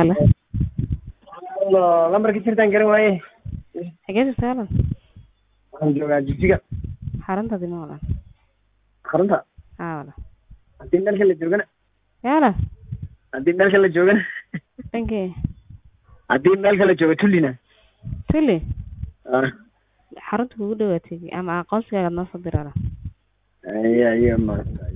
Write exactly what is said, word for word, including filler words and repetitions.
Halo. lambarka jirtaan garan waaye. Xageed saaran? Waxaan joogaa Jigjiga. Xarunta dimo. Xarunta? Ah wala. Hadii dalka la joogana. Yaala. Hadii dalka la joogana. Dhankee? Hadii dalka la joogo Tullina. Tulli? Ah. Xarunta ugu dhawaatay ama aqoonsigaaga noo soo dirala. Ay ay ma.